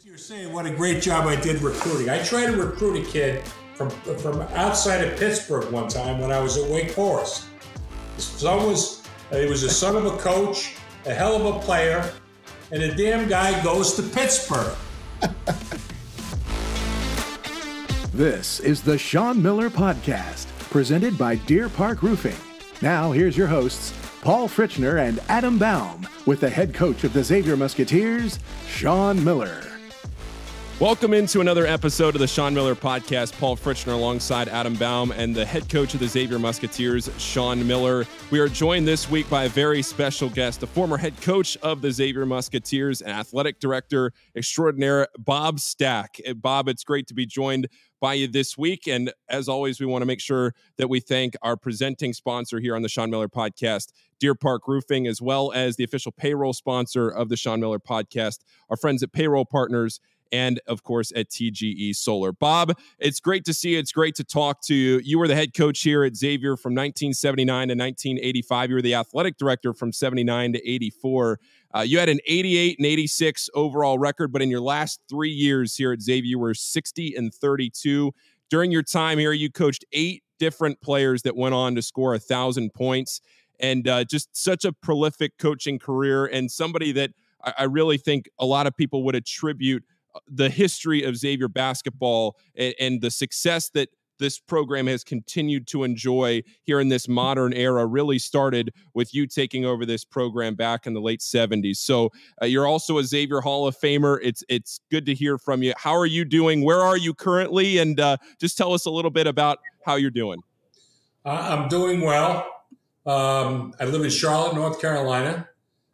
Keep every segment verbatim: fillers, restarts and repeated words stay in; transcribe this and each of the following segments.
You're saying what a great job I did recruiting. I tried to recruit a kid from from outside of Pittsburgh one time when I was at Wake Forest. His son was, he was the son of a coach, a hell of a player, and the damn guy goes to Pittsburgh. This is the Sean Miller Podcast, presented by Deer Park Roofing. Now, here's your hosts, Paul Fritchner and Adam Baum, with the head coach of the Xavier Musketeers, Sean Miller. Welcome into another episode of the Sean Miller Podcast. Paul Fritchner alongside Adam Baum and the head coach of the Xavier Musketeers, Sean Miller. We are joined this week by a very special guest, the former head coach of the Xavier Musketeers and athletic director extraordinaire, Bob Stack. Bob, it's great to be joined by you this week. And as always, we want to make sure that we thank our presenting sponsor here on the Sean Miller Podcast, Deer Park Roofing, as well as the official payroll sponsor of the Sean Miller Podcast, our friends at Payroll Partners, and, of course, at T G E Solar. Bob, it's great to see you. It's great to talk to you. You were the head coach here at Xavier from nineteen seventy-nine to nineteen eighty-five. You were the athletic director from seventy-nine to eighty-four. Uh, you had an eighty-eight and eighty-six overall record, but in your last three years here at Xavier, you were sixty and thirty-two. During your time here, you coached eight different players that went on to score one thousand points, and uh, just such a prolific coaching career, and somebody that I, I really think a lot of people would attribute the history of Xavier basketball and, and the success that this program has continued to enjoy here in this modern era really started with you taking over this program back in the late seventies. So uh, you're also a Xavier Hall of Famer. It's it's good to hear from you. How are you doing? Where are you currently? And uh, just tell us a little bit about how you're doing. Uh, I'm doing well. Um, I live in Charlotte, North Carolina,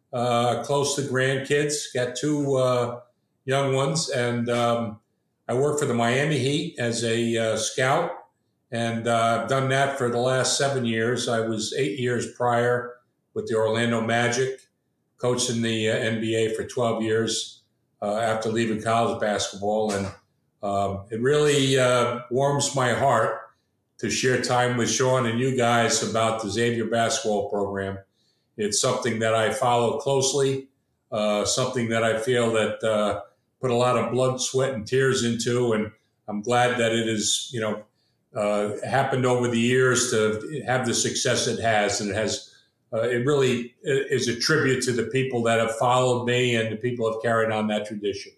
uh, close to grandkids. Got two uh, young ones, and um, I work for the Miami Heat as a uh, scout, and uh, I've done that for the last seven years. I was eight years prior with the Orlando Magic, coached in the uh, N B A for twelve years uh, after leaving college basketball, and um, it really uh, warms my heart to share time with Sean and you guys about the Xavier basketball program. It's something that I follow closely, uh, something that I feel that uh, put a lot of blood, sweat, and tears into, and I'm glad that it has, you know, uh, happened over the years to have the success it has, and it has. Uh, it really is a tribute to the people that have followed me and the people who have carried on that tradition.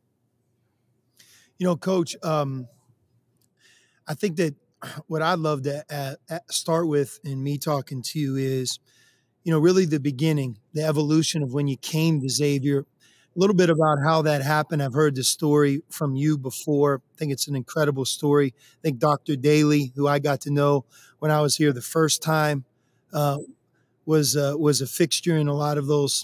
You know, Coach, um, I think that what I'd love to uh, start with in me talking to you is, you know, really the beginning, the evolution of when you came to Xavier. A little bit about how that happened. I've heard the story from you before. I think it's an incredible story. I think Doctor Daly, who I got to know when I was here the first time, uh, was uh, was a fixture in a lot of those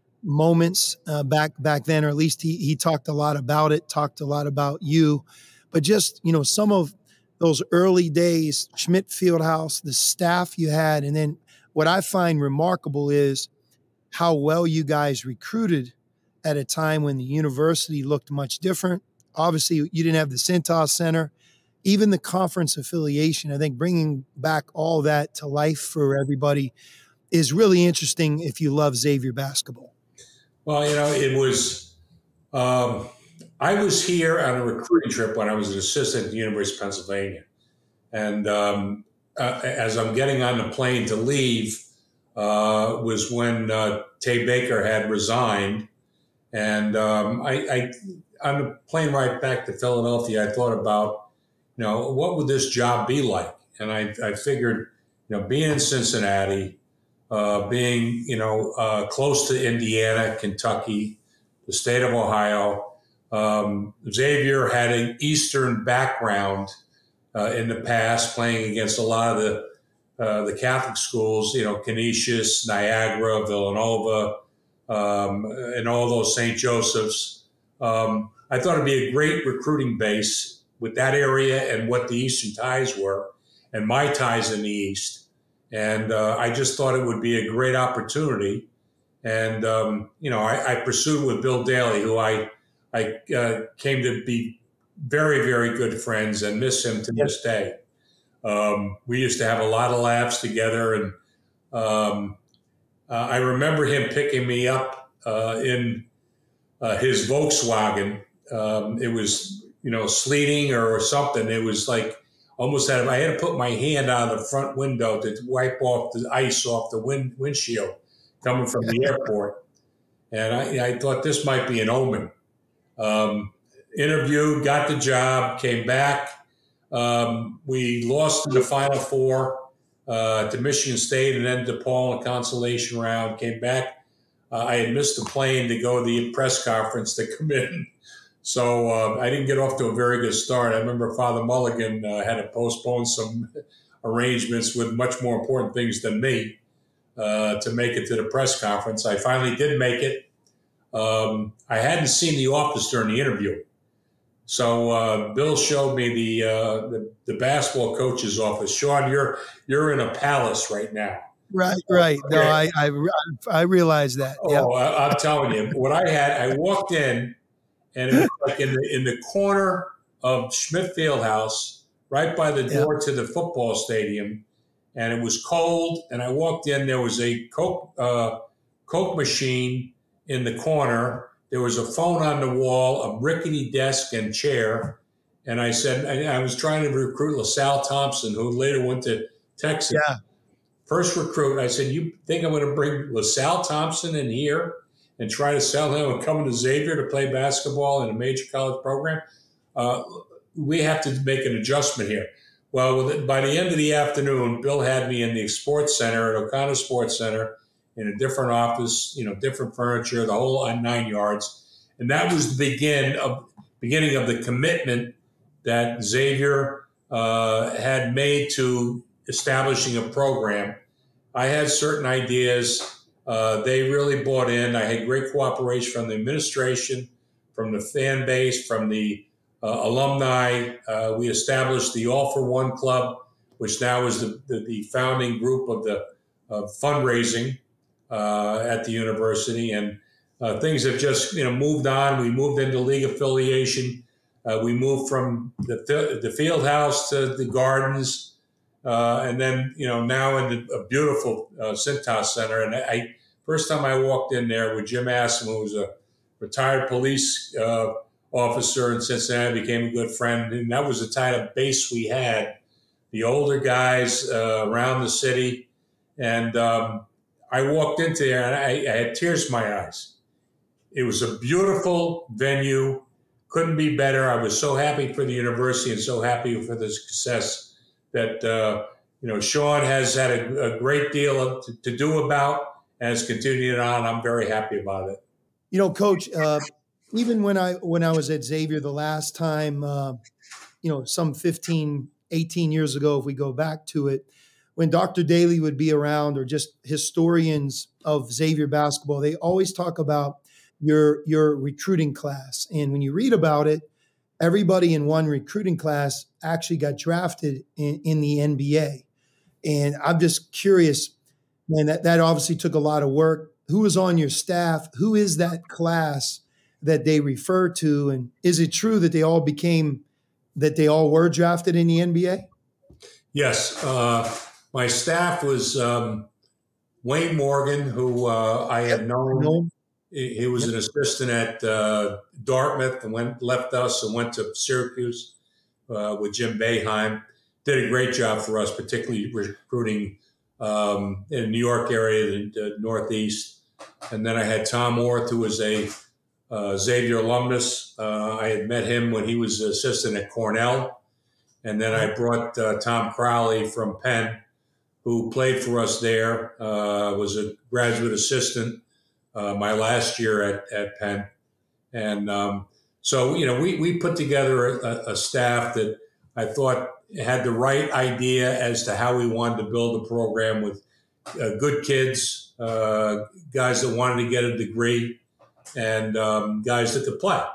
moments uh, back back then, or at least he he talked a lot about it, talked a lot about you. But just, you know, some of those early days, Schmidt Fieldhouse, the staff you had, and then what I find remarkable is how well you guys recruited at a time when the university looked much different. Obviously, you didn't have the Cintas Center, even the conference affiliation. I think bringing back all that to life for everybody is really interesting if you love Xavier basketball. Well, you know, it was, um, I was here on a recruiting trip when I was an assistant at the University of Pennsylvania. And um, uh, as I'm getting on the plane to leave uh, was when uh, Tay Baker had resigned. And um, I, I, on the plane right back to Philadelphia, I thought about, you know, what would this job be like? And I, I figured, you know, being in Cincinnati, uh, being, you know, uh, close to Indiana, Kentucky, the state of Ohio, um, Xavier had an Eastern background uh, in the past, playing against a lot of the uh, the Catholic schools, you know, Canisius, Niagara, Villanova, Um, and all those Saint Joseph's. Um, I thought it'd be a great recruiting base with that area and what the Eastern ties were and my ties in the East. And uh, I just thought it would be a great opportunity. And, um, you know, I, I pursued with Bill Daly, who I, I uh, came to be very, very good friends and miss him to this day. Um, we used to have a lot of laughs together, and um, Uh, I remember him picking me up uh, in uh, his Volkswagen um, it was, you know, sleeting or something. It was like almost had, I had to put my hand out of the front window to wipe off the ice off the wind, windshield coming from the airport. And I, I thought this might be an omen. Um, interviewed, got the job, came back. Um, we lost in the Final Four uh, to Michigan State and then DePaul in a consolation round. Came back. Uh, I had missed the plane to go to the press conference to come in. So uh, I didn't get off to a very good start. I remember Father Mulligan uh, had to postpone some arrangements with much more important things than me uh, to make it to the press conference. I finally did make it. Um, I hadn't seen the office during the interview. So uh, Bill showed me the, uh, the the basketball coach's office. Sean, you're you're in a palace right now. Right, right. No, I I, I realize that. Oh, yeah. I, I'm telling you, what I had, I walked in, and it was like in the in the corner of Schmidt Fieldhouse, right by the door yeah. to the football stadium, and it was cold. And I walked in, there was a Coke uh, Coke machine in the corner. There was a phone on the wall, a rickety desk and chair. And I said, I, I was trying to recruit LaSalle Thompson, who later went to Texas. Yeah. First recruit, I said, you think I'm going to bring LaSalle Thompson in here and try to sell him and come to Xavier to play basketball in a major college program? Uh, we have to make an adjustment here. Well, by the end of the afternoon, Bill had me in the sports center at O'Connor Sports Center, in a different office, you know, different furniture, the whole nine yards. And that was the begin of, beginning of the commitment that Xavier uh, had made to establishing a program. I had certain ideas. Uh, they really bought in. I had great cooperation from the administration, from the fan base, from the uh, alumni. Uh, we established the All for One Club, which now is the, the, the founding group of the of fundraising Uh, at the university, and uh, things have just you know moved on. We moved into league affiliation. Uh, we moved from the the field house to the gardens, uh, and then you know now in a beautiful uh, Cintas Center. And I first time I walked in there with Jim Assam, who was a retired police uh, officer in Cincinnati, became a good friend, and that was the type of base we had. The older guys uh, around the city, and um, I walked into there and I, I had tears in my eyes. It was a beautiful venue, couldn't be better. I was so happy for the university and so happy for the success that, uh, you know, Sean has had a, a great deal to, to do about and has continued on. I'm very happy about it. You know, Coach, uh, even when I when I was at Xavier the last time, uh, you know, some fifteen, eighteen years ago, if we go back to it, when Doctor Daly would be around or just historians of Xavier basketball, they always talk about your your recruiting class. And when you read about it, everybody in one recruiting class actually got drafted in, in the N B A. And I'm just curious, man, that, that obviously took a lot of work. Who was on your staff? Who is that class that they refer to? And is it true that they all became, that they all were drafted in the N B A? Yes. Uh, my staff was um, Wayne Morgan, who uh, I had known. He, he was an assistant at uh, Dartmouth and went left us and went to Syracuse uh, with Jim Boeheim. Did a great job for us, particularly recruiting um, in the New York area, the Northeast. And then I had Tom Orth, who was a uh, Xavier alumnus. Uh, I had met him when he was assistant at Cornell. And then I brought uh, Tom Crowley from Penn, who played for us there, uh, was a graduate assistant uh, my last year at, at Penn. And um, so, you know, we, we put together a, a staff that I thought had the right idea as to how we wanted to build a program with uh, good kids, uh, guys that wanted to get a degree, and um, guys that could play.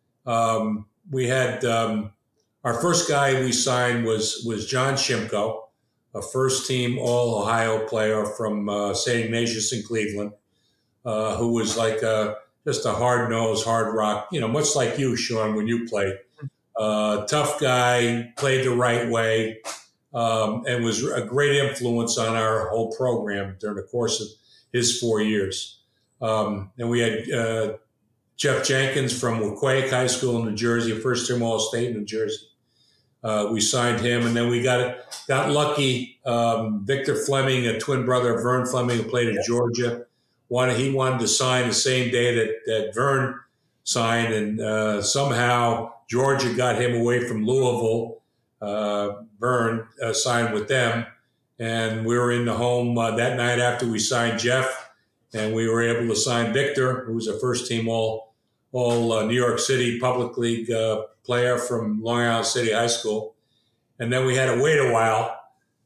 Um, we had um, our first guy we signed was was John Shimko, a first-team All-Ohio player from uh, Saint Ignatius in Cleveland, uh, who was like a, just a hard-nosed, hard rock, you know, much like you, Sean, when you played. Uh, tough guy, played the right way, um, and was a great influence on our whole program during the course of his four years. Um, and we had uh, Jeff Jenkins from Waquake High School in New Jersey, first team All-State in New Jersey. Uh, we signed him, and then we got got lucky. Um, Victor Fleming, a twin brother of Vern Fleming, who played at Georgia, wanted he wanted to sign the same day that that Vern signed, and uh, somehow Georgia got him away from Louisville. Uh, Vern uh, signed with them, and we were in the home uh, that night after we signed Jeff, and we were able to sign Victor, who was a first team all all uh, New York City Public League uh, player from Long Island City High School. And then we had to wait a while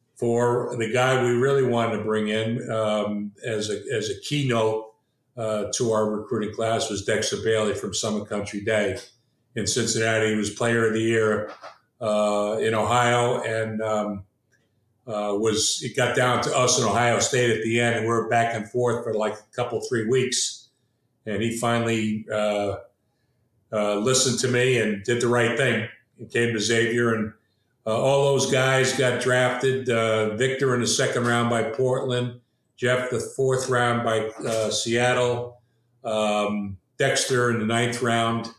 for the guy we really wanted to bring in um, as a as a keynote uh, to our recruiting class was Dexter Bailey from Summit Country Day in Cincinnati. He was Player of the Year uh, in Ohio, and um, uh, was it got down to us in Ohio State at the end, and we were back and forth for like a couple three weeks, and he finally uh, uh, listened to me and did the right thing. He came to Xavier, and Uh, all those guys got drafted. Uh, Victor in the second round by Portland, Jeff the fourth round by uh, Seattle, um, Dexter in the ninth round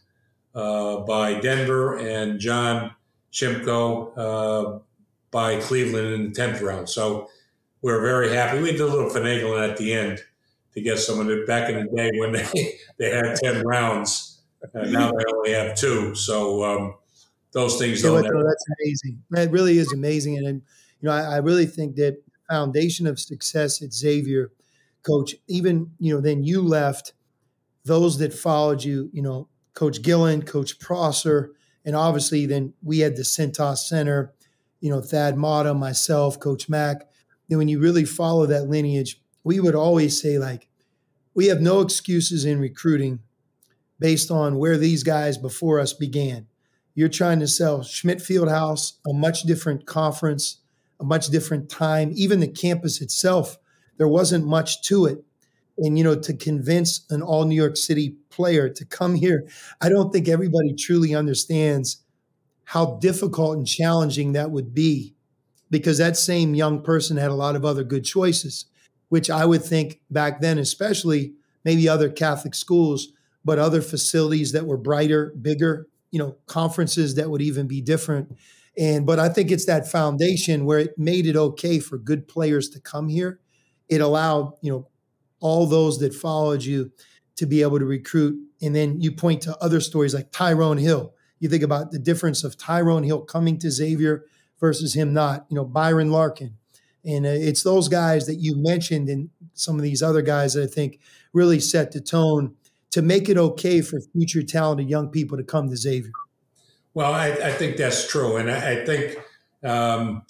uh, by Denver, and John Chimko uh, by Cleveland in the tenth round. So we're very happy. We did a little finagling at the end to get some of it back in the day when they, they had ten rounds. And now they only have two. So, um, those things Yeah, don't but, no, that's amazing. It really is amazing. And, and you know, I, I really think that foundation of success at Xavier, Coach, even, you know, then you left, those that followed you, you know, Coach Gillen, Coach Prosser, and obviously then we had the Cintas Center, you know, Thad Mata, myself, Coach Mack. Then when you really follow that lineage, we would always say, like, we have no excuses in recruiting based on where these guys before us began. You're trying to sell Schmidt Fieldhouse, a much different conference, a much different time. Even the campus itself, there wasn't much to it. And, you know, to convince an all New York City player to come here, I don't think everybody truly understands how difficult and challenging that would be, because that same young person had a lot of other good choices, which I would think back then, especially maybe other Catholic schools, but other facilities that were brighter, bigger, you know, conferences that would even be different. And, but I think it's that foundation where it made it okay for good players to come here. It allowed, you know, all those that followed you to be able to recruit. And then you point to other stories like Tyrone Hill. You think about the difference of Tyrone Hill coming to Xavier versus him not, you know, Byron Larkin. And uh, it's those guys that you mentioned and some of these other guys that I think really set the tone to make it okay for future talented young people to come to Xavier. Well, I, I think that's true. And I, I think um,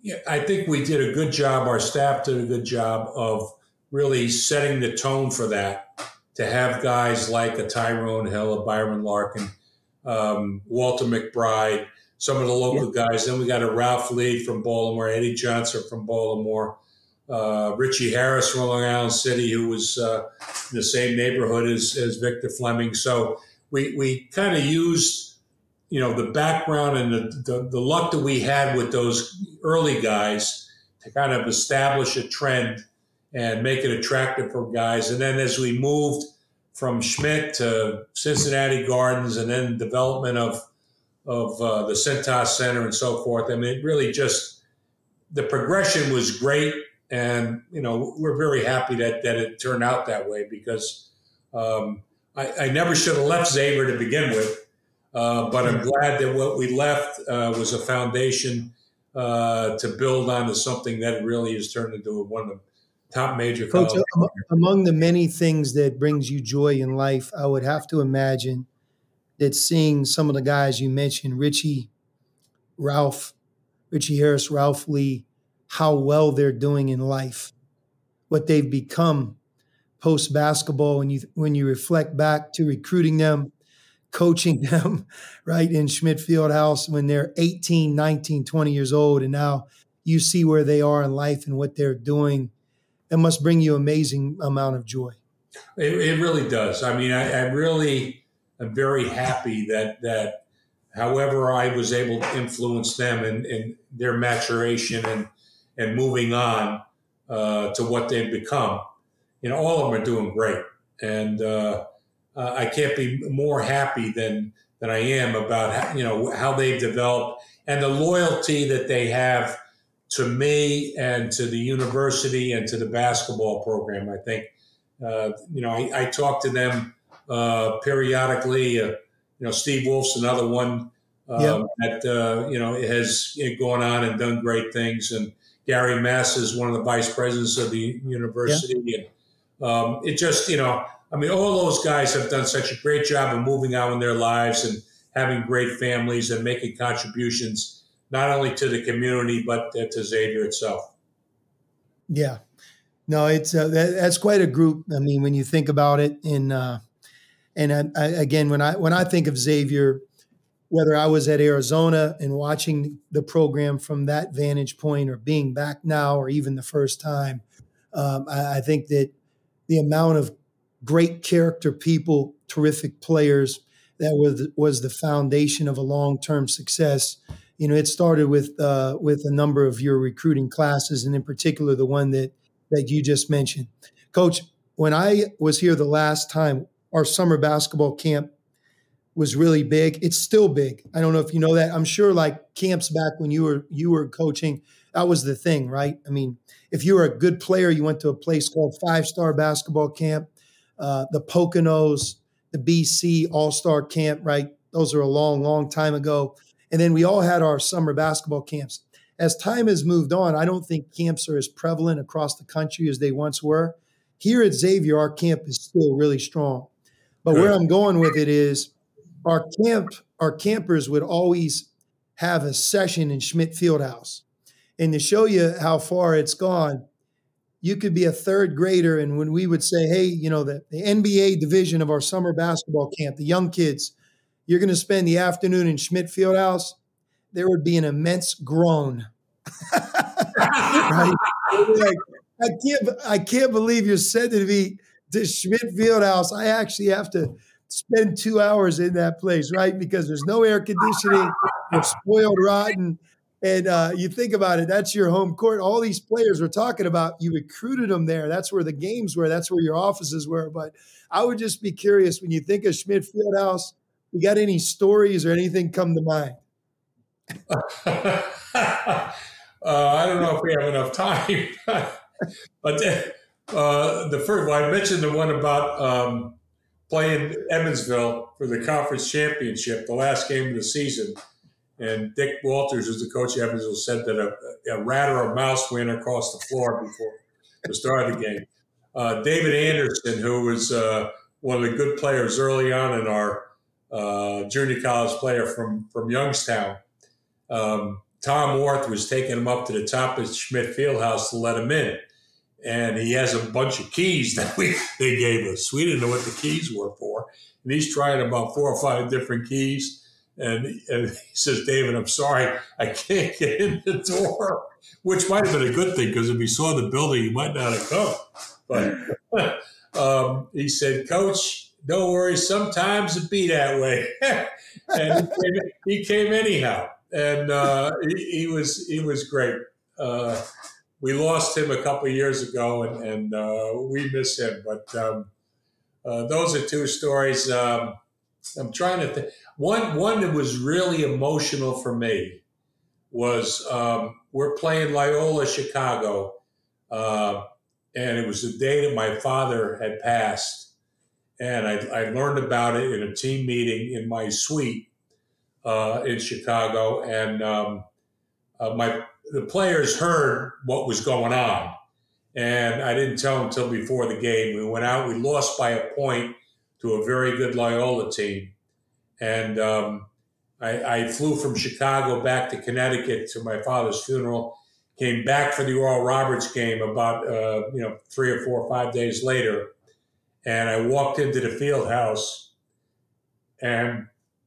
I think we did a good job, our staff did a good job of really setting the tone for that, to have guys like a Tyrone Hill, a Byron Larkin, um, Walter McBride, some of the local yeah. guys. Then we got a Ralph Lee from Baltimore, Eddie Johnson from Baltimore, Uh, Richie Harris from Long Island City, who was uh, in the same neighborhood as, as Victor Fleming. So we we kind of used, you know, the background and the, the, the luck that we had with those early guys to kind of establish a trend and make it attractive for guys. And then as we moved from Schmidt to Cincinnati Gardens and then development of, of uh, the Cintas Center and so forth, I mean, it really just, the progression was great. And, you know, we're very happy that, that it turned out that way, because um, I, I never should have left Xavier to begin with. Uh, but I'm glad that what we left uh, was a foundation uh, to build on to something that really has turned into one of the top major Coach, colleges. Among the many things that brings you joy in life, I would have to imagine that seeing some of the guys you mentioned, Richie, Ralph, Richie Harris, Ralph Lee, how well they're doing in life, what they've become post-basketball, when you when you reflect back to recruiting them, coaching them, right, in Schmidt Fieldhouse when they're eighteen, nineteen, twenty years old, and now you see where they are in life and what they're doing. It must bring you amazing amount of joy. It, it really does. I mean, I, I really am very happy that that however I was able to influence them in, in their maturation and and moving on uh, to what they've become. You know, all of them are doing great. And uh, uh, I can't be more happy than than I am about how, you know how they've developed and the loyalty that they have to me and to the university and to the basketball program. I think uh, you know I, I talk to them uh, periodically. Uh, you know, Steve Wolf's another one um, Yep. that uh, you know has gone on and done great things, and Gary Mass is one of the vice presidents of the university, yeah. and um, it just you know. I mean, all those guys have done such a great job of moving on in their lives and having great families and making contributions not only to the community but to Xavier itself. Yeah, no, it's uh, that, that's quite a group. I mean, when you think about it, and uh, and I, I, again, when I when I think of Xavier, whether I was at Arizona and watching the program from that vantage point, or being back now, or even the first time, um, I, I think that the amount of great character people, terrific players, that was was the foundation of a long-term success. You know, it started with uh, with a number of your recruiting classes, and in particular the one that that you just mentioned. Coach, when I was here the last time, our summer basketball camp was really big. It's still big. I don't know if you know that. I'm sure like camps back when you were you were coaching, that was the thing, right? I mean, if you were a good player, you went to a place called Five Star Basketball Camp. Uh, the Poconos, the B C All-Star Camp, right? Those are a long, long time ago. And then we all had our summer basketball camps. As time has moved on, I don't think camps are as prevalent across the country as they once were. Here at Xavier, our camp is still really strong. But Good. Where I'm going with it is our camp, our campers would always have a session in Schmidt Fieldhouse. And to show you how far it's gone, you could be a third grader, and when we would say, hey, you know, the, the N B A division of our summer basketball camp, the young kids, you're going to spend the afternoon in Schmidt Fieldhouse, there would be an immense groan. Right? Like, I can't, I can't believe you're sending me to Schmidt Fieldhouse. I actually have to spend two hours in that place, right? Because there's no air conditioning, they're spoiled rotten. And uh, you think about it, that's your home court. All these players we're talking about, you recruited them there. That's where the games were. That's where your offices were. But I would just be curious, when you think of Schmidt Fieldhouse, you got any stories or anything come to mind? uh, I don't know if we have enough time. But uh, the first, well, I mentioned the one about um, playing Evansville for the conference championship, the last game of the season. And Dick Walters, who's the coach of Evansville, said that a, a rat or a mouse ran across the floor before the start of the game. Uh, David Anderson, who was uh, one of the good players early on in our uh, junior college player from, from Youngstown, um, Tom Orth was taking him up to the top of Schmidt Fieldhouse to let him in. And he has a bunch of keys that we they gave us. We didn't know what the keys were for. And he's trying about four or five different keys. And, and he says, David, I'm sorry, I can't get in the door, which might have been a good thing, because if he saw the building, he might not have come. But um, he said, Coach, don't worry, sometimes it be that way. And he came, he came anyhow. And uh, he, he was he was great. Uh, we lost him a couple of years ago, and, and uh, we miss him. But um, uh, those are two stories. Um, I'm trying to think. One one that was really emotional for me was um, we're playing Loyola Chicago, uh, and it was the day that my father had passed, and I, I learned about it in a team meeting in my suite uh, in Chicago, and um, uh, my the players heard what was going on, and I didn't tell them until before the game. We went out, we lost by a point to a very good Loyola team. And um, I, I flew from Chicago back to Connecticut to my father's funeral, came back for the Oral Roberts game about, uh, you know, three or four or five days later. And I walked into the field house and,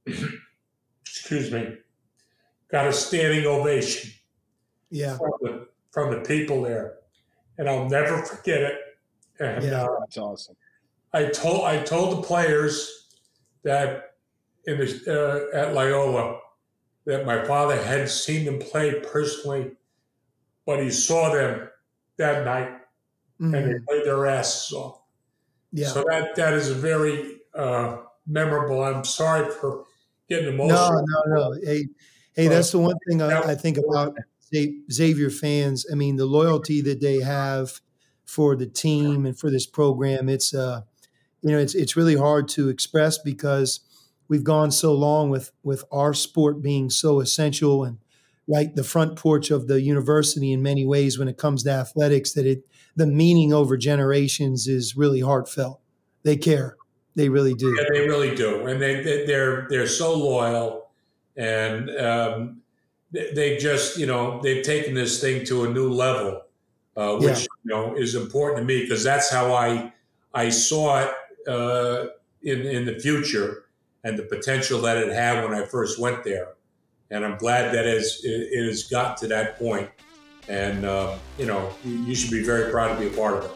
excuse me, got a standing ovation Yeah. from the, from the people there. And I'll never forget it. And Yeah. uh, That's awesome. I told, I told the players that, in the, uh, at Loyola, that my father hadn't seen them play personally, but he saw them that night, Mm-hmm. and they played their asses off. Yeah. So that that is a very uh, memorable. I'm sorry for getting No, emotional. no, no. Hey, hey, Uh, that's the one thing I, that I was think about important. Xa- Xavier fans. I mean, the loyalty that they have for the team and for this program. It's uh, you know, it's it's really hard to express because we've gone so long with with our sport being so essential and like the front porch of the university in many ways when it comes to athletics, that it the meaning over generations is really heartfelt. They care. They really do. Yeah, they really do, and they, they they're they're so loyal, and um, they, they just you know they've taken this thing to a new level, uh, Yeah. which you know is important to me because that's how I I saw it uh, in in the future and the potential that it had when I first went there, and I'm glad that it's, it, it has got to that point, and uh, you know you, you should be very proud to be a part of it.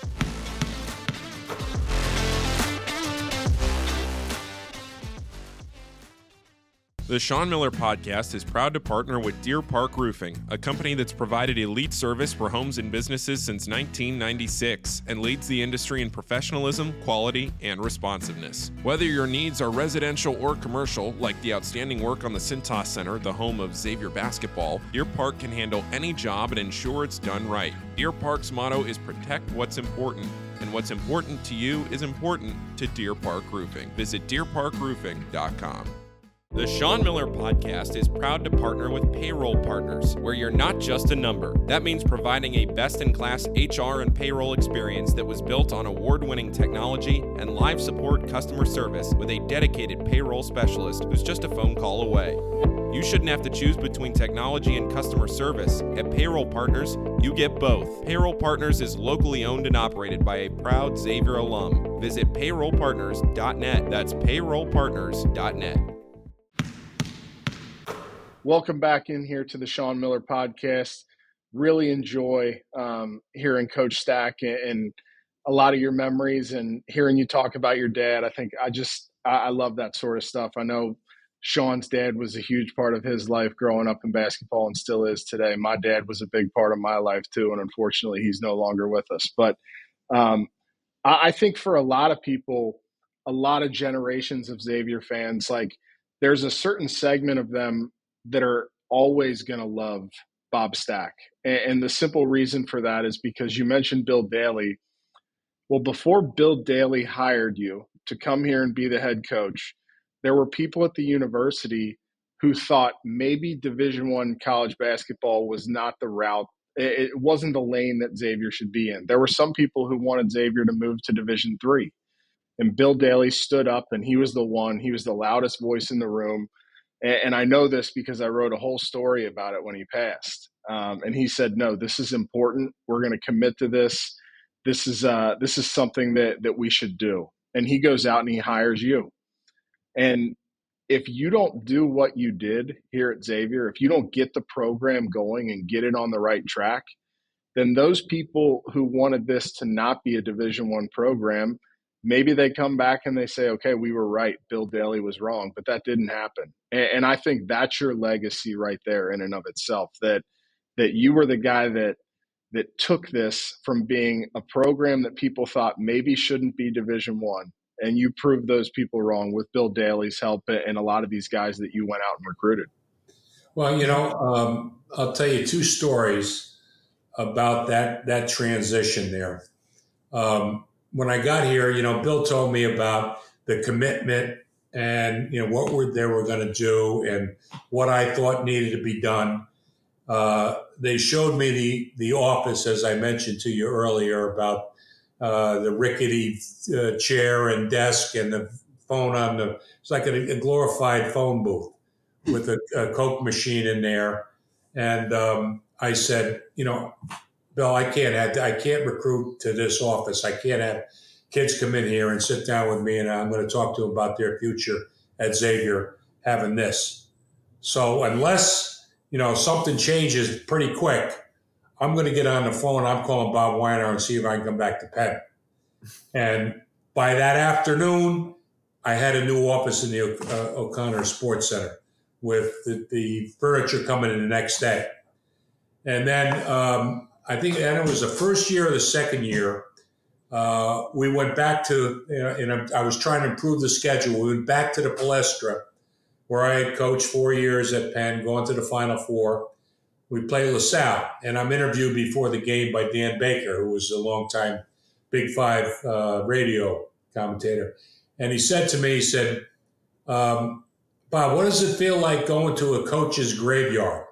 The Sean Miller Podcast is proud to partner with Deer Park Roofing, a company that's provided elite service for homes and businesses since nineteen ninety-six and leads the industry in professionalism, quality, and responsiveness. Whether your needs are residential or commercial, like the outstanding work on the Cintas Center, the home of Xavier basketball, Deer Park can handle any job and ensure it's done right. Deer Park's motto is protect what's important, and what's important to you is important to Deer Park Roofing. Visit deer park roofing dot com. The Sean Miller Podcast is proud to partner with Payroll Partners, where you're not just a number. That means providing a best-in-class H R and payroll experience that was built on award-winning technology and live support customer service with a dedicated payroll specialist who's just a phone call away. You shouldn't have to choose between technology and customer service. At Payroll Partners, you get both. Payroll Partners is locally owned and operated by a proud Xavier alum. Visit payroll partners dot net. That's payroll partners dot net. Welcome back in here to the Sean Miller Podcast. Really enjoy um, hearing Coach Stack and, and a lot of your memories and hearing you talk about your dad. I think I just, I, I love that sort of stuff. I know Sean's dad was a huge part of his life growing up in basketball and still is today. My dad was a big part of my life too, and unfortunately he's no longer with us. But um, I, I think for a lot of people, a lot of generations of Xavier fans, like there's a certain segment of them that are always going to love Bob Stack. And, and the simple reason for that is because you mentioned Bill Daly. Well, before Bill Daly hired you to come here and be the head coach, there were people at the university who thought maybe Division One college basketball was not the route. It, it wasn't the lane that Xavier should be in. There were some people who wanted Xavier to move to Division Three. And Bill Daly stood up, and he was the one. He was the loudest voice in the room. And I know this because I wrote a whole story about it when he passed. Um, and he said, no, this is important. We're going to commit to this. This is uh, this is something that that we should do. And he goes out and he hires you. And if you don't do what you did here at Xavier, if you don't get the program going and get it on the right track, then those people who wanted this to not be a Division One program, maybe they come back and they say, okay, we were right. Bill Daly was wrong, but that didn't happen. And, and I think that's your legacy right there in and of itself, that that you were the guy that that took this from being a program that people thought maybe shouldn't be Division One, and you proved those people wrong with Bill Daly's help and a lot of these guys that you went out and recruited. Well, you know, um, I'll tell you two stories about that that transition there. Um, when I got here, you know, Bill told me about the commitment and, you know, what were, they were going to do and what I thought needed to be done. Uh, they showed me the, the office, as I mentioned to you earlier, about uh, the rickety uh, chair and desk and the phone on the, it's like a, a glorified phone booth with a, a Coke machine in there. And um, I said, you know, Bill, I can't have, I can't recruit to this office. I can't have kids come in here and sit down with me and I'm going to talk to them about their future at Xavier having this. So unless, you know, something changes pretty quick, I'm going to get on the phone. I'm calling Bob Weiner and see if I can come back to Penn. And by that afternoon, I had a new office in the uh, O'Connor Sports Center with the, the furniture coming in the next day. And then, um, I think, and it was the first year or the second year, uh, we went back to, you know, and I was trying to improve the schedule. We went back to the Palestra, where I had coached four years at Penn, going to the Final Four. We played LaSalle, and I'm interviewed before the game by Dan Baker, who was a longtime Big Five uh, radio commentator. And he said to me, he said, um, Bob, what does it feel like going to a coach's graveyard?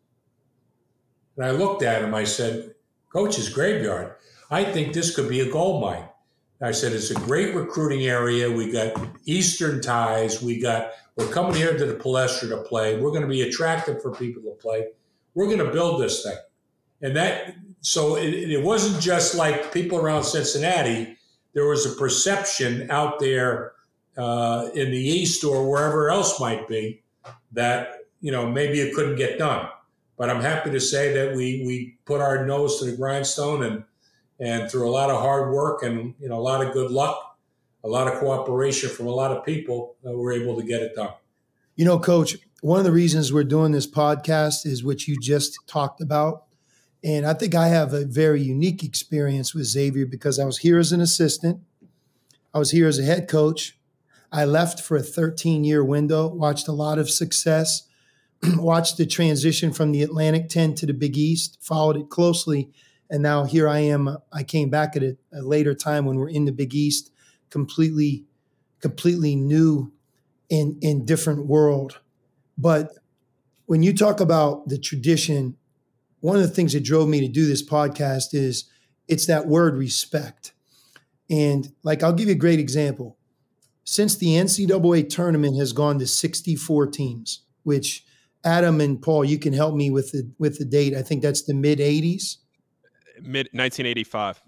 And I looked at him, I said, coach's graveyard? I think this could be a gold mine. I said, it's a great recruiting area. We got Eastern ties. We got, we're coming here to the Palestra to play. We're going to be attractive for people to play. We're going to build this thing. And that, so it, it wasn't just like people around Cincinnati. There was a perception out there uh, in the East or wherever else might be that, you know, maybe it couldn't get done. But I'm happy to say that we we put our nose to the grindstone, and and through a lot of hard work and, you know, a lot of good luck, a lot of cooperation from a lot of people, uh, we're able to get it done. You know, Coach, one of the reasons we're doing this podcast is what you just talked about. And I think I have a very unique experience with Xavier because I was here as an assistant. I was here as a head coach. I left for a thirteen-year window, watched a lot of success, watched the transition from the Atlantic ten to the Big East, followed it closely. And now here I am. I came back at a, a later time when we're in the Big East, completely, completely new and, and different world. But when you talk about the tradition, one of the things that drove me to do this podcast is it's that word respect. And like, I'll give you a great example. Since the N C double A tournament has gone to sixty-four teams, which Adam and Paul, you can help me with the with the date. I think that's the mid eighties. Mid nineteen eighty-five.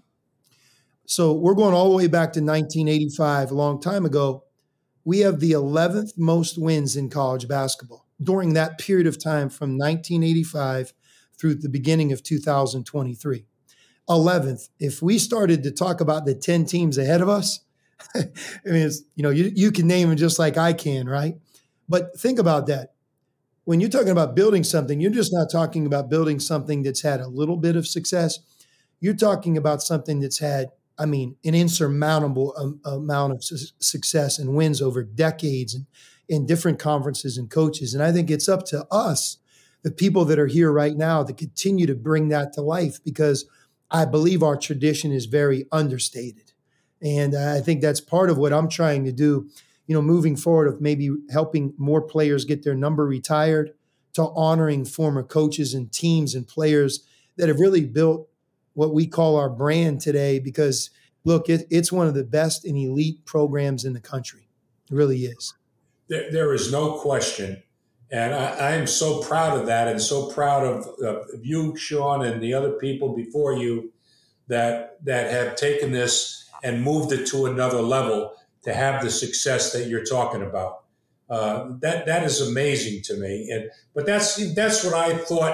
So we're going all the way back to nineteen eighty-five, a long time ago. We have the eleventh most wins in college basketball during that period of time from nineteen eighty-five through the beginning of two thousand twenty-three. eleventh. If we started to talk about the ten teams ahead of us, I mean, it's, you know, you, you can name them just like I can, right? But think about that. When you're talking about building something, you're just not talking about building something that's had a little bit of success. You're talking about something that's had, I mean, an insurmountable um, amount of su- success and wins over decades and in different conferences and coaches. And I think it's up to us, the people that are here right now, to continue to bring that to life, because I believe our tradition is very understated. And I think that's part of what I'm trying to do, you know, moving forward, of maybe helping more players get their number retired, to honoring former coaches and teams and players that have really built what we call our brand today. Because look, it, it's one of the best and elite programs in the country. It really is. There, there is no question. And I, I am so proud of that, and so proud of, of you, Sean, and the other people before you that that have taken this and moved it to another level to have the success that you're talking about. Uh, that that is amazing to me. And but that's that's what I thought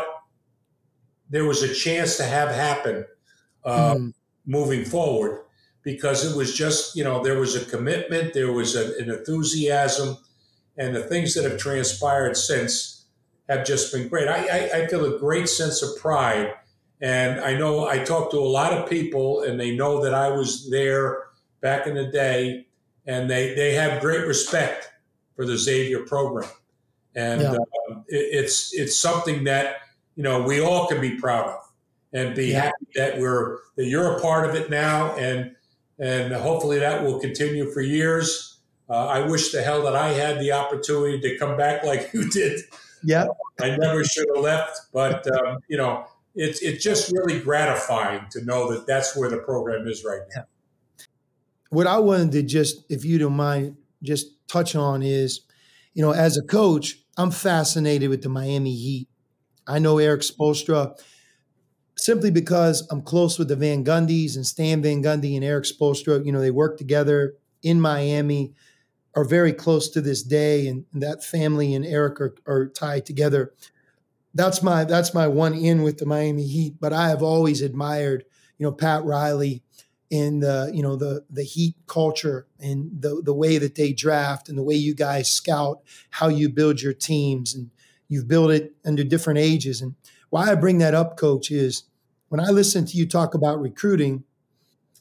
there was a chance to have happen uh, mm. moving forward, because it was just, you know, there was a commitment, there was a, an enthusiasm. And the things that have transpired since have just been great. I, I, I feel a great sense of pride. And I know I talk to a lot of people, and they know that I was there back in the day, and they, they have great respect for the Xavier program. And yeah. uh, it, it's it's something that, you know, we all can be proud of and be yeah. happy that we're that you're a part of it now. And and hopefully that will continue for years. Uh, I wish the hell that I had the opportunity to come back like you did. Yeah, uh, I never should have left, but um, you know, it's it's just really gratifying to know that that's where the program is right now. Yeah. What I wanted to just, if you don't mind, just touch on is, you know, as a coach, I'm fascinated with the Miami Heat. I know Erik Spoelstra simply because I'm close with the Van Gundys, and Stan Van Gundy and Erik Spoelstra. You know, they work together in Miami, are very close to this day, and, and that family and Erik are, are tied together. That's my that's my one in with the Miami Heat. But I have always admired, you know, Pat Riley and the you know the the Heat culture and the the way that they draft and the way you guys scout, how you build your teams, and you've built it under different ages. And why I bring that up, Coach, is when I listen to you talk about recruiting,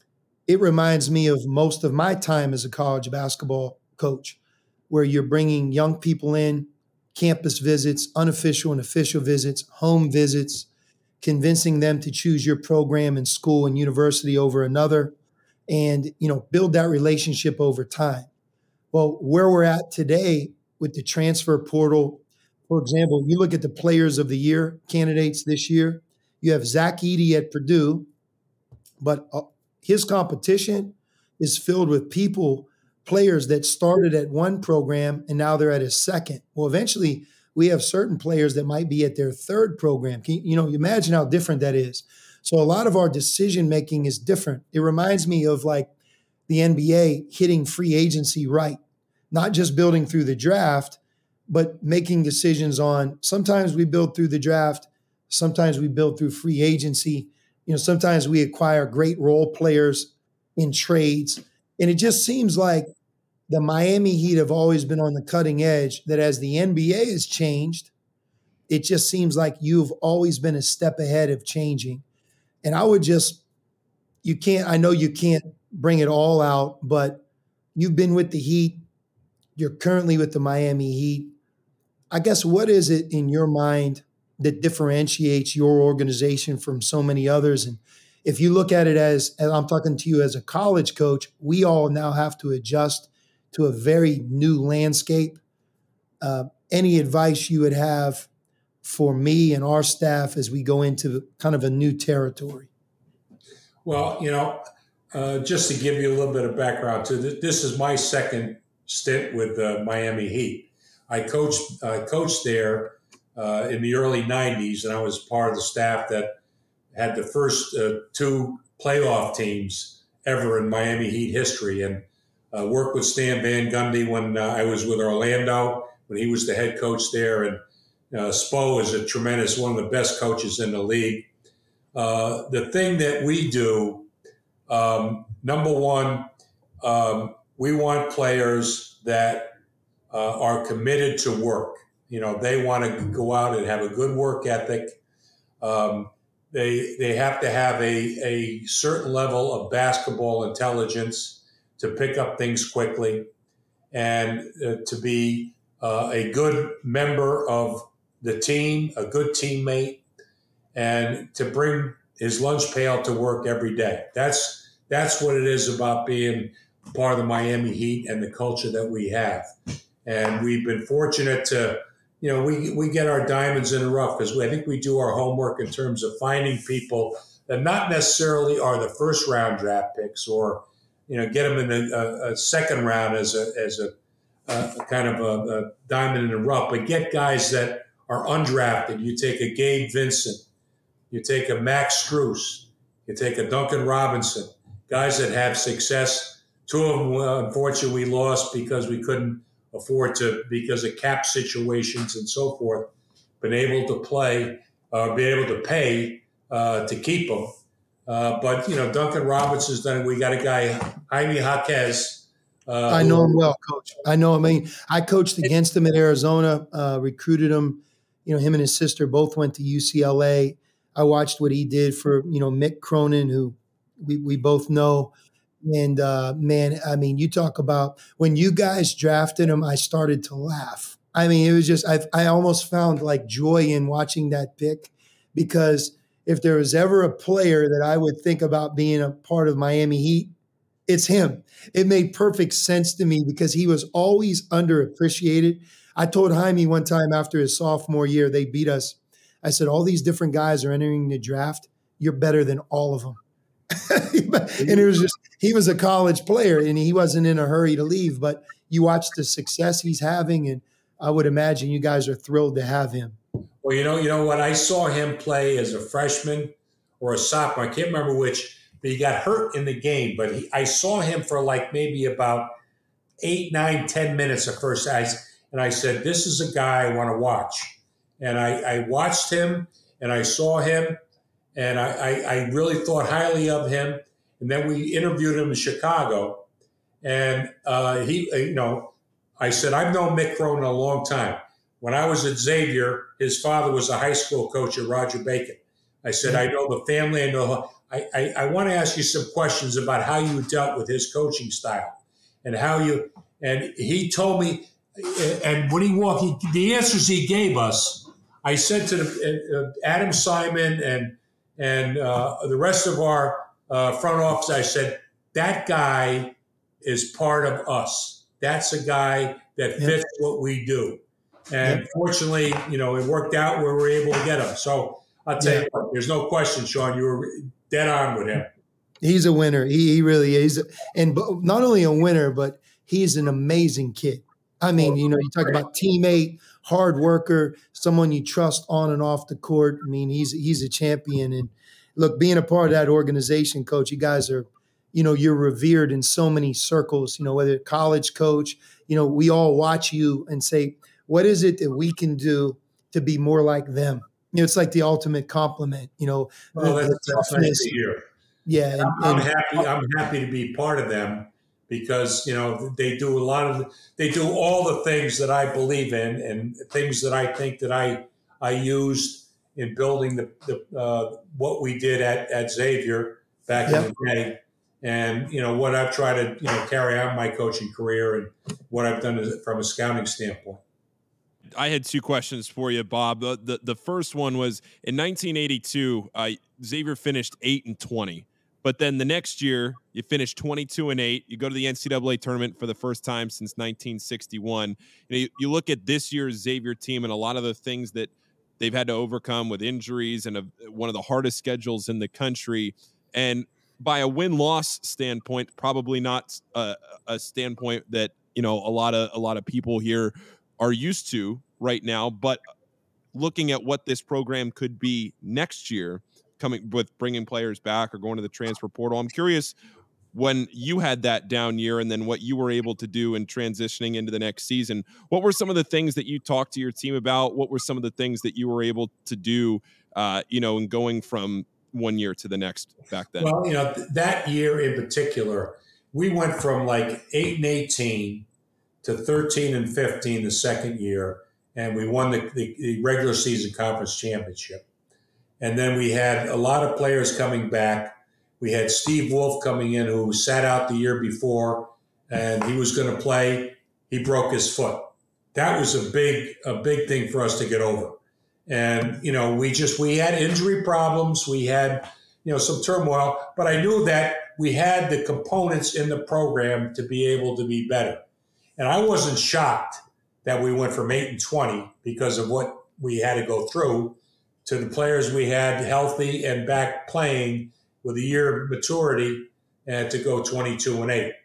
it reminds me of most of my time as a college basketball coach, where you're bringing young people in, campus visits, unofficial and official visits, home visits, convincing them to choose your program in school and university over another, and, you know, build that relationship over time. Well, where we're at today with the transfer portal, for example, you look at the players of the year candidates this year, you have Zach Edey at Purdue, but uh, his competition is filled with people, players that started at one program and now they're at a second. Well, eventually we have certain players that might be at their third program. Can you, you know, imagine how different that is. So a lot of our decision making is different. It reminds me of like the N B A hitting free agency right, not just building through the draft, but making decisions on, sometimes we build through the draft, sometimes we build through free agency. You know, sometimes we acquire great role players in trades. And it just seems like the Miami Heat have always been on the cutting edge, that as the N B A has changed, it just seems like you've always been a step ahead of changing. And I would just, you can't, I know you can't bring it all out, but you've been with the Heat. You're currently with the Miami Heat. I guess, what is it in your mind that differentiates your organization from so many others? And if you look at it as, and I'm talking to you as a college coach, we all now have to adjust to a very new landscape. Uh, any advice you would have for me and our staff as we go into kind of a new territory? Well, you know, uh, just to give you a little bit of background too, this is my second stint with the Miami Heat. I coached, uh, coached there uh, in the early nineties, and I was part of the staff that had the first uh, two playoff teams ever in Miami Heat history, and uh, worked with Stan Van Gundy when uh, I was with Orlando, when he was the head coach there. And uh, Spo is a tremendous, one of the best coaches in the league. Uh, the thing that we do, um, number one, um, we want players that uh, are committed to work. You know, they want to go out and have a good work ethic. Um, they they have to have a, a certain level of basketball intelligence to pick up things quickly, and uh, to be uh, a good member of the team, a good teammate, and to bring his lunch pail to work every day. That's that's what it is about being part of the Miami Heat and the culture that we have. And we've been fortunate to, you know, we we get our diamonds in the rough, because I think we do our homework in terms of finding people that not necessarily are the first round draft picks, or, you know, get them in a, a second round as a as a, a kind of a, a diamond in the rough, but get guys that are undrafted. You take a Gabe Vincent, you take a Max Strus, you take a Duncan Robinson, guys that have success. Two of them, uh, unfortunately, we lost because we couldn't afford to, because of cap situations and so forth, been able to play, uh, be able to pay uh, to keep them. Uh, but, you know, Duncan Robinson's done it. We got a guy, Jaime Jaquez. Uh, I know him well, Coach. I know him. I mean, I coached against him at Arizona, uh, recruited him. You know, him and his sister both went to U C L A. I watched what he did for, you know, Mick Cronin, who we, we both know. And, uh, man, I mean, you talk about when you guys drafted him, I started to laugh. I mean, it was just, I I almost found like joy in watching that pick, because if there was ever a player that I would think about being a part of Miami Heat, it's him. It made perfect sense to me because he was always underappreciated. I told Jaime one time after his sophomore year, they beat us. I said, all these different guys are entering the draft. You're better than all of them. And it was just, he was a college player and he wasn't in a hurry to leave, but you watch the success he's having, and I would imagine you guys are thrilled to have him. Well, you know, you know what? I saw him play as a freshman or a sophomore. I can't remember which, but he got hurt in the game. But he, I saw him for like maybe about eight, nine, ten minutes at first. I, and I said, this is a guy I want to watch. And I, I watched him and I saw him, and I, I, I really thought highly of him. And then we interviewed him in Chicago. And uh, he, you know, I said, I've known Mick Cronin a long time. When I was at Xavier, his father was a high school coach at Roger Bacon. I said, I know the family. I know I, I, I want to ask you some questions about how you dealt with his coaching style and how you, and he told me, and when he walked, he, the answers he gave us, I said to the, uh, Adam Simon and, and uh, the rest of our uh, front office, I said, that guy is part of us. That's a guy that fits yep. what we do. And yep. fortunately, you know, it worked out where we were able to get him. So I'll tell yep. you what, there's no question, Sean, you were dead on with him. He's a winner. He, he really is. And not only a winner, but he's an amazing kid. I mean, you know, you talk about teammate, hard worker, someone you trust on and off the court. I mean, he's he's a champion. And look, being a part of that organization, Coach, you guys are, you know, you're revered in so many circles, you know, whether college coach, you know, we all watch you and say, what is it that we can do to be more like them? You know, it's like the ultimate compliment, you know. Well, the, that's, the that's nice to hear. Yeah. And, I'm and, happy. I'm happy to be part of them because, you know, they do a lot of, they do all the things that I believe in and things that I think that I, I used in building the, the uh, what we did at, at Xavier back yep. in the day. And, you know, what I've tried to, you know, carry on my coaching career and what I've done from a scouting standpoint. I had two questions for you, Bob. The the, the first one was in nineteen eighty-two, uh, Xavier finished eight and twenty. But then the next year, you finished twenty-two and eight. You go to the N C double A tournament for the first time since nineteen sixty-one. You know, you, you look at this year's Xavier team and a lot of the things that they've had to overcome with injuries and a, one of the hardest schedules in the country. And by a win-loss standpoint, probably not a, a standpoint that, you know, a lot of a lot of people here are used to right now. But looking at what this program could be next year, coming with bringing players back or going to the transfer portal, I'm curious when you had that down year and then what you were able to do in transitioning into the next season. What were some of the things that you talked to your team about? What were some of the things that you were able to do, uh, you know, in going from one year to the next back then? Well, you know, th- that year in particular, we went from like eight and eighteen to thirteen and fifteen the second year, and we won the, the, the regular season conference championship. And then we had a lot of players coming back. We had Steve Wolf coming in who sat out the year before, and he was going to play. He broke his foot. That was a big, a big thing for us to get over. And, you know, we just, we had injury problems. We had, you know, some turmoil, but I knew that we had the components in the program to be able to be better. And I wasn't shocked that we went from eight and twenty because of what we had to go through to the players we had healthy and back playing with a year of maturity and to go twenty-two and eight.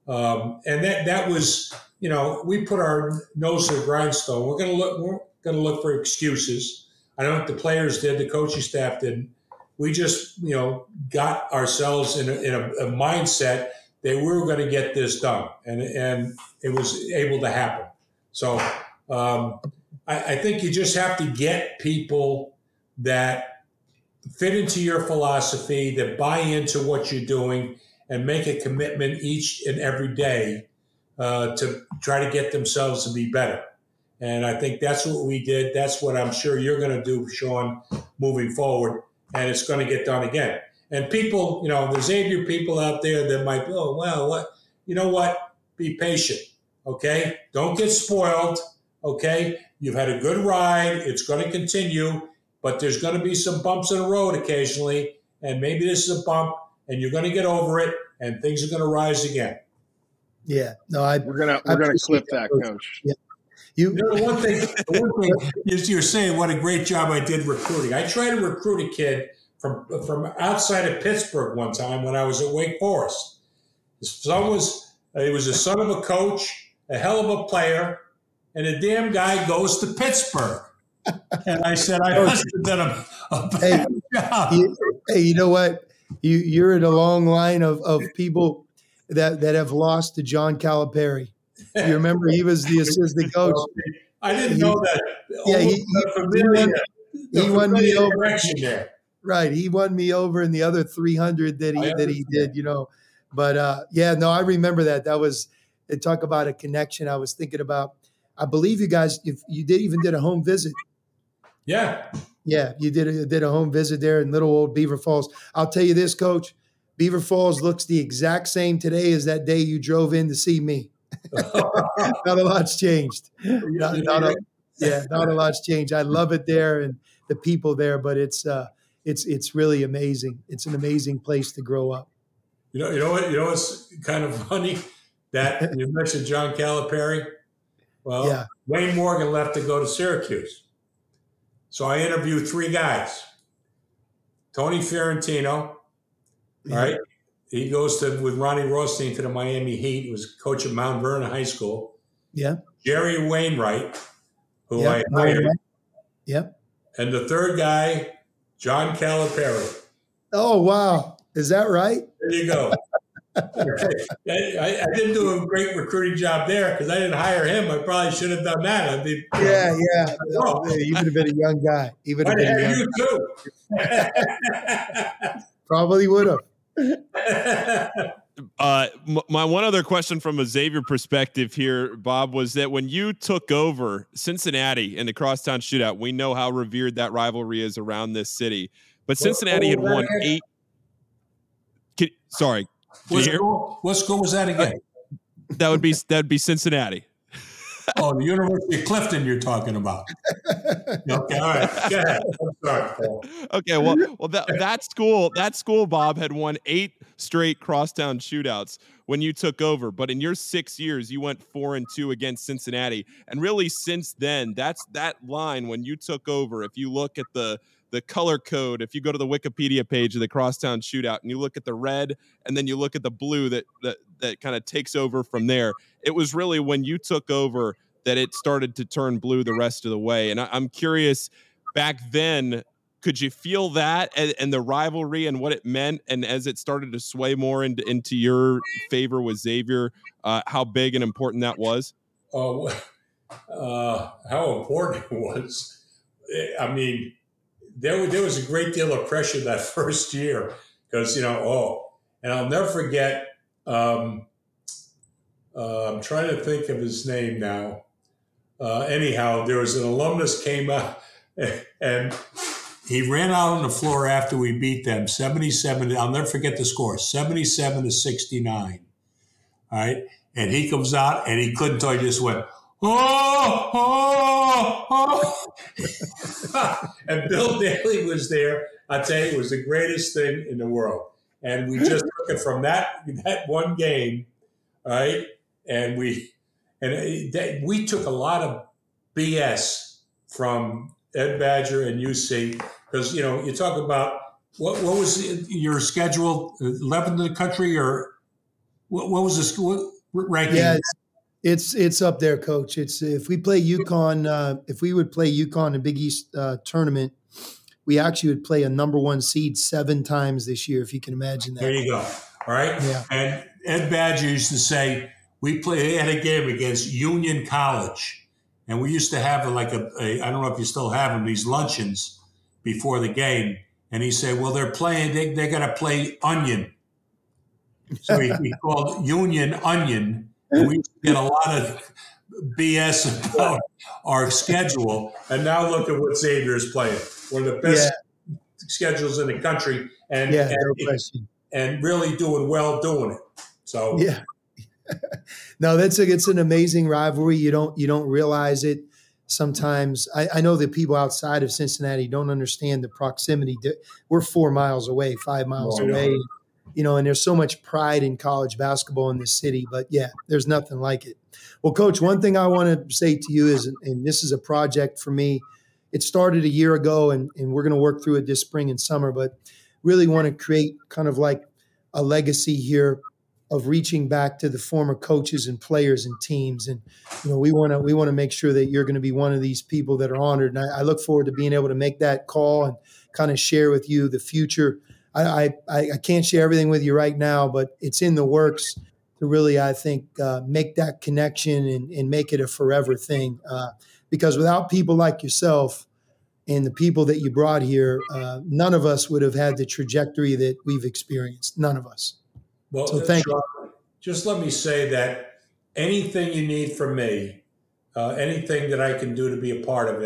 Um, and that, that was, you know, we put our nose to the grindstone. We're going to look, we're going to look for excuses. I don't think the players did, the coaching staff didn't. We just, you know, got ourselves in a, in a, a mindset that we were going to get this done, and and it was able to happen. So um, I, I think you just have to get people that fit into your philosophy, that buy into what you're doing, and make a commitment each and every day uh, to try to get themselves to be better. And I think that's what we did. That's what I'm sure you're going to do, Sean, moving forward, and it's going to get done again. And people, you know, the Xavier people out there that might be, oh, well, what, you know what? Be patient, okay? Don't get spoiled, okay? You've had a good ride. It's going to continue, but there's going to be some bumps in the road occasionally, and maybe this is a bump, and you're going to get over it, and things are going to rise again. Yeah, no, I we're gonna we're gonna clip that, Coach. Coach. Yeah. You, you know, the one thing, the one thing you're saying, what a great job I did recruiting. I tried to recruit a kid from from outside of Pittsburgh one time when I was at Wake Forest. His son was he was the son of a coach, a hell of a player, and the damn guy goes to Pittsburgh. And I said, I must have done a, a bad hey, job. You, hey, you know what? You you're in a long line of of people that that have lost to John Calipari. You remember he was the assistant coach. I didn't know that. Yeah, he, he, familiar, he won, he won me over. There. Right, he won me over in the other three hundred that he that he did. You know, but uh, yeah, no, I remember that. That was they talk about a connection. I was thinking about. I believe you guys, if you did even did a home visit. Yeah. Yeah, you did a, did a home visit there in little old Beaver Falls. I'll tell you this, Coach. Beaver Falls looks the exact same today as that day you drove in to see me. Not a lot's changed. Not, not a, yeah, not a lot's changed. I love it there and the people there, but it's uh, it's it's really amazing. It's an amazing place to grow up. You know, you know what? You know what's kind of funny that you mentioned John Calipari. Well, Yeah. Wayne Morgan left to go to Syracuse, so I interviewed three guys. Tony Fiorentino, Yeah. right? He goes to with Ronnie Rothstein to the Miami Heat. He was coach at Mount Vernon High School. Yeah. Jerry Wainwright, who Yeah. I hired, Yep. and the third guy, John Calipari. Oh, wow. Is that right? There you go. I, I didn't do a great recruiting job there because I didn't hire him. I probably should have done that. I'd be, Yeah, yeah. No, you would have been a young guy. He would have I'd been a have young you too. Probably would have. Uh, m- my one other question from a Xavier perspective here, Bob, was that when you took over Cincinnati in the Crosstown Shootout, we know how revered that rivalry is around this city. But Cincinnati had won eight. Can, sorry, What school, what school was that again? Uh, that would be that would be Cincinnati. Oh, the University of Clifton you're talking about. Okay, all right. Go ahead. I'm sorry, Paul. Okay, well, well that that school that school Bob had won eight straight crosstown shootouts when you took over, but in your six years you went four and two against Cincinnati, and really since then that's that line when you took over. If you look at the the color code, if you go to the Wikipedia page of the Crosstown Shootout and you look at the red and then you look at the blue that that that kind of takes over from there, it was really when you took over that it started to turn blue the rest of the way. And I, I'm curious, back then, could you feel that and, and the rivalry and what it meant? And as it started to sway more into, into your favor with Xavier, uh, how big and important that was? Oh, uh, how important it was. I mean, there, there was a great deal of pressure that first year because, you know, oh, and I'll never forget, um, uh, I'm trying to think of his name now. Uh, anyhow, there was an alumnus came up and he ran out on the floor after we beat them, seventy-seven. I'll never forget the score, seventy-seven to sixty-nine. All right. And he comes out and he couldn't talk. He just went, oh, oh, oh. And Bill Daly was there. I tell you, it was the greatest thing in the world. And we just took it from that, that one game, all right? And we and it, we took a lot of B S from Ed Badger and U C because, you know, you talk about what, what was your schedule, eleventh in the country, or what, what was the school ranking? Yeah, it's, it's it's up there, Coach. It's if we play UConn, uh, if we would play UConn in Big East uh, tournament, we actually would play a number one seed seven times this year, if you can imagine that. There you go. All right. Yeah. And Ed Badger used to say, we play, they had a game against Union College. And we used to have like a, a, I don't know if you still have them, these luncheons before the game. And he said, well, they're playing, they, they got to play Onion. So he, he called Union Onion. And we used to get a lot of B S about our schedule. And now look at what Xavier is playing. One of the best yeah. schedules in the country. And, yeah, and, no question. and really doing well doing it. So yeah. No, that's a, it's an amazing rivalry. You don't you don't realize it sometimes. I, I know that people outside of Cincinnati don't understand the proximity. We're four miles away, five miles oh, away. You know, and there's so much pride in college basketball in this city. But yeah, there's nothing like it. Well, Coach, one thing I want to say to you is, and this is a project for me. It started a year ago, and, and we're going to work through it this spring and summer. But really want to create kind of like a legacy here of reaching back to the former coaches and players and teams. And, you know, we want to, we want to make sure that you're going to be one of these people that are honored. And I, I look forward to being able to make that call and kind of share with you the future. I, I, I can't share everything with you right now, but it's in the works to really, I think, uh, make that connection and, and make it a forever thing. Uh, because without people like yourself and the people that you brought here, uh, none of us would have had the trajectory that we've experienced. None of us. Well, so thank Sean, you. Just let me say that anything you need from me, uh, anything that I can do to be a part of it,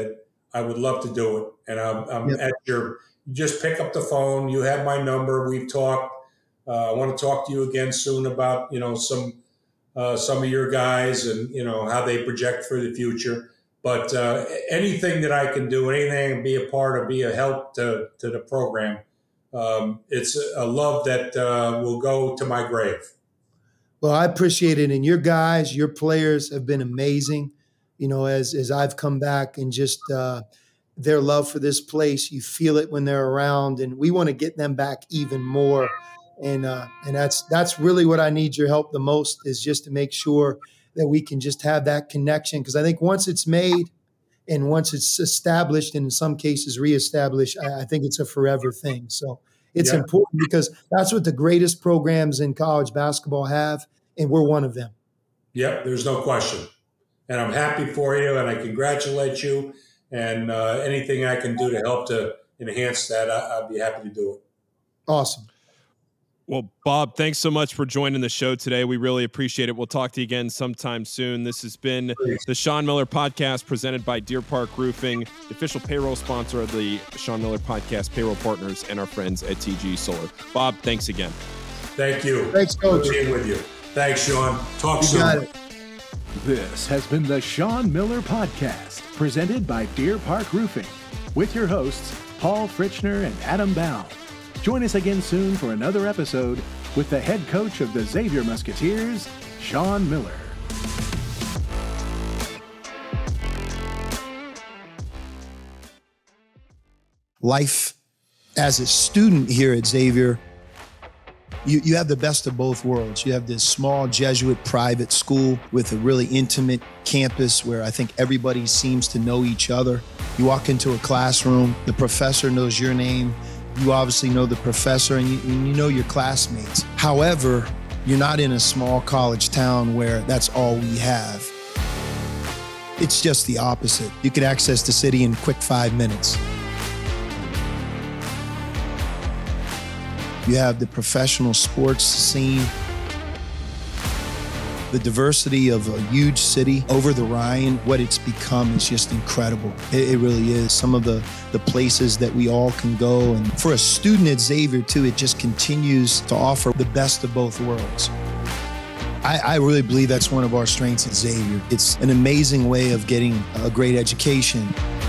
I would love to do it. And I'm, I'm Yep. at your, just pick up the phone. You have my number. We've talked. Uh, I want to talk to you again soon about, you know, some, uh, some of your guys and, you know, how they project for the future. But uh, anything that I can do, anything I can be a part of, be a help to, to the program, um, it's a love that uh, will go to my grave. Well, I appreciate it. And your guys, your players have been amazing. You know, as as I've come back and just uh, their love for this place, you feel it when they're around, and we want to get them back even more. And uh, and that's that's really what I need your help the most, is just to make sure that we can just have that connection. Because I think once it's made and once it's established, and in some cases reestablished, I, I think it's a forever thing. So it's Yeah. important, because that's what the greatest programs in college basketball have, and we're one of them. Yep, there's no question. And I'm happy for you, and I congratulate you. And uh, anything I can do to help to enhance that, I, I'd be happy to do it. Awesome. Well, Bob, thanks so much for joining the show today. We really appreciate it. We'll talk to you again sometime soon. This has been the Sean Miller Podcast, presented by Deer Park Roofing, the official payroll sponsor of the Sean Miller Podcast payroll partners, and our friends at T G Solar. Bob, thanks again. Thank you. Thanks, Coach. Good being with you. Thanks, Sean. Talk You soon. got it. This has been the Sean Miller Podcast, presented by Deer Park Roofing, with your hosts, Paul Fritchner and Adam Baum. Join us again soon for another episode with the head coach of the Xavier Musketeers, Sean Miller. Life as a student here at Xavier, you, you have the best of both worlds. You have this small Jesuit private school with a really intimate campus where I think everybody seems to know each other. You walk into a classroom, the professor knows your name. You obviously know the professor, and you, and you know your classmates. However, you're not in a small college town where that's all we have. It's just the opposite. You can access the city in quick five minutes. You have the professional sports scene, the diversity of a huge city over the Rhine. What it's become is just incredible. It, it really is. Some of the, the places that we all can go. And for a student at Xavier too, it just continues to offer the best of both worlds. I, I really believe that's one of our strengths at Xavier. It's an amazing way of getting a great education.